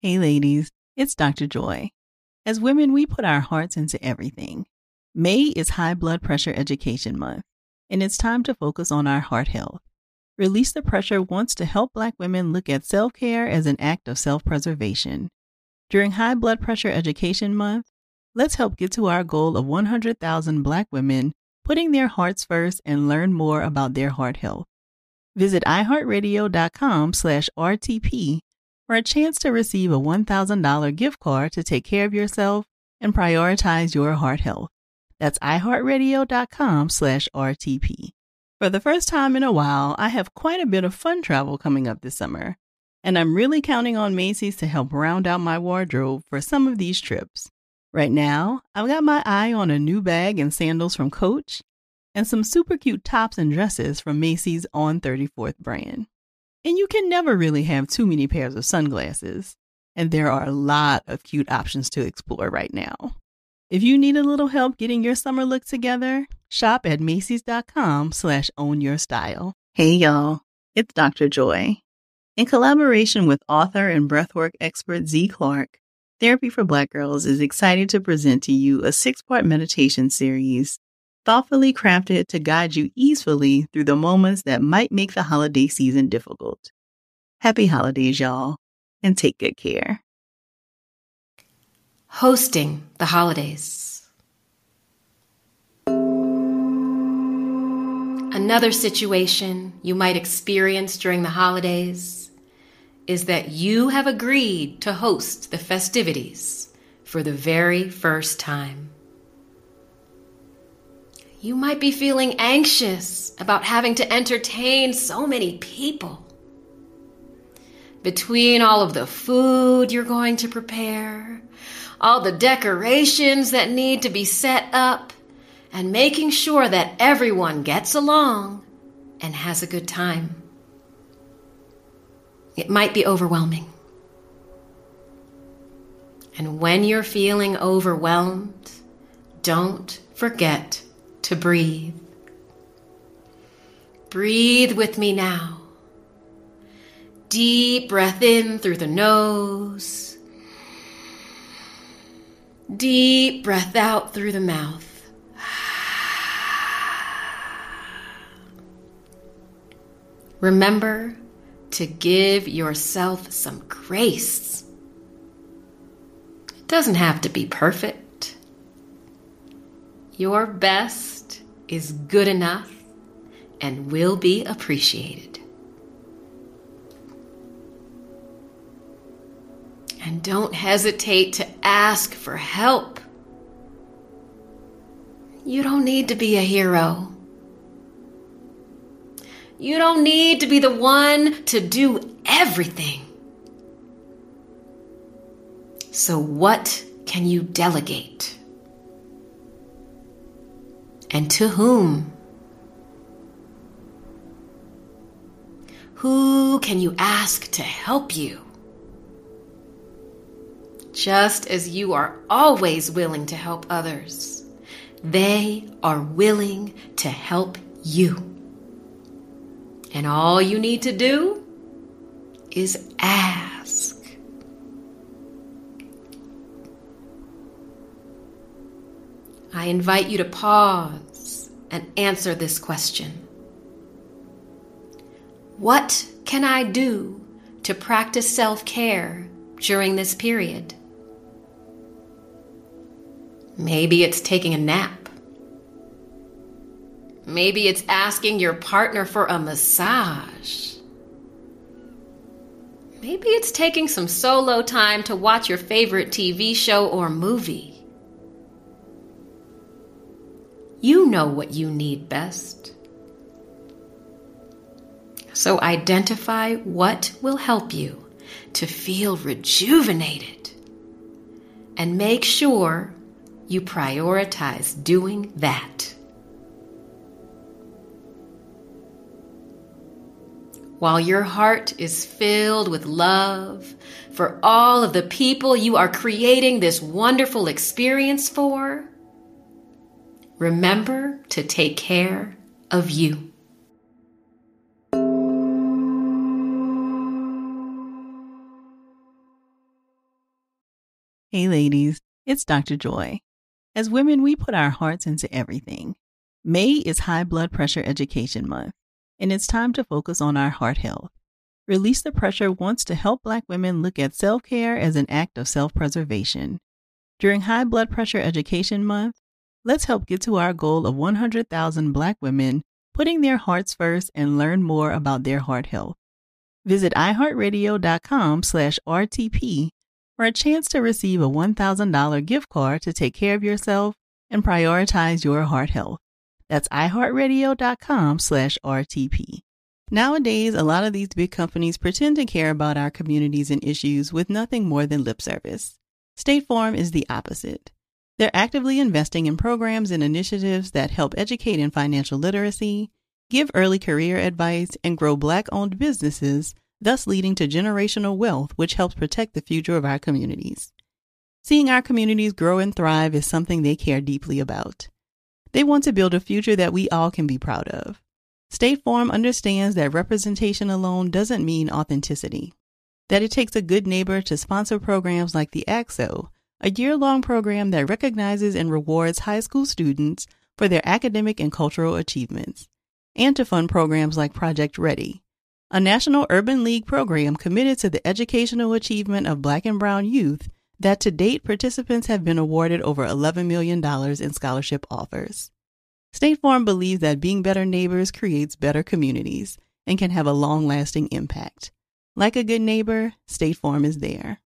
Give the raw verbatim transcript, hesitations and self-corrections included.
Hey ladies, it's Doctor Joy. As women, we put our hearts into everything. May is High Blood Pressure Education Month, and it's time to focus on our heart health. Release the Pressure wants to help Black women look at self-care as an act of self-preservation. During High Blood Pressure Education Month, let's help get to our goal of one hundred thousand Black women putting their hearts first and learn more about their heart health. Visit iHeartRadio.com slash RTP for a chance to receive a one thousand dollars gift card to take care of yourself and prioritize your heart health. That's iHeartRadio.com slash RTP. For the first time in a while, I have quite a bit of fun travel coming up this summer, and I'm really counting on Macy's to help round out my wardrobe for some of these trips. Right now, I've got my eye on a new bag and sandals from Coach and some super cute tops and dresses from Macy's On thirty-fourth brand. And you can never really have too many pairs of sunglasses, and there are a lot of cute options to explore right now. If you need a little help getting your summer look together, shop at Macy's.com slash own your style. Hey y'all, it's Doctor Joy. In collaboration with author and breathwork expert Z Clark, Therapy for Black Girls is excited to present to you a six-part meditation series thoughtfully crafted to guide you easily through the moments that might make the holiday season difficult. Happy holidays, y'all, and take good care. Hosting the holidays. Another situation you might experience during the holidays is that you have agreed to host the festivities for the very first time. You might be feeling anxious about having to entertain so many people. Between all of the food you're going to prepare, all the decorations that need to be set up, and making sure that everyone gets along and has a good time. It might be overwhelming. And when you're feeling overwhelmed, don't forget to breathe. Breathe with me now. Deep breath in through the nose. Deep breath out through the mouth. Remember to give yourself some grace. It doesn't have to be perfect. Your best is good enough and will be appreciated. And don't hesitate to ask for help. You don't need to be a hero. You don't need to be the one to do everything. So what can you delegate? And to whom? Who can you ask to help you? Just as you are always willing to help others, they are willing to help you. And all you need to do is ask. I invite you to pause and answer this question. What can I do to practice self-care during this period? Maybe it's taking a nap. Maybe it's asking your partner for a massage. Maybe it's taking some solo time to watch your favorite T V show or movie. You know what you need best. So identify what will help you to feel rejuvenated and make sure you prioritize doing that. While your heart is filled with love for all of the people you are creating this wonderful experience for, remember to take care of you. Hey ladies, it's Doctor Joy. As women, we put our hearts into everything. May is High Blood Pressure Education Month, and it's time to focus on our heart health. Release the Pressure wants to help Black women look at self-care as an act of self-preservation. During High Blood Pressure Education Month, let's help get to our goal of one hundred thousand Black women putting their hearts first and learn more about their heart health. Visit iHeartRadio.com slash RTP for a chance to receive a one thousand dollars gift card to take care of yourself and prioritize your heart health. That's iHeartRadio.com slash RTP. Nowadays, a lot of these big companies pretend to care about our communities and issues with nothing more than lip service. State Farm is the opposite. They're actively investing in programs and initiatives that help educate in financial literacy, give early career advice, and grow Black-owned businesses, thus leading to generational wealth, which helps protect the future of our communities. Seeing our communities grow and thrive is something they care deeply about. They want to build a future that we all can be proud of. State Farm understands that representation alone doesn't mean authenticity, that it takes a good neighbor to sponsor programs like the A C S O, a year-long program that recognizes and rewards high school students for their academic and cultural achievements, and to fund programs like Project Ready, a National Urban League program committed to the educational achievement of Black and Brown youth that to date participants have been awarded over eleven million dollars in scholarship offers. State Farm believes that being better neighbors creates better communities and can have a long-lasting impact. Like a good neighbor, State Farm is there.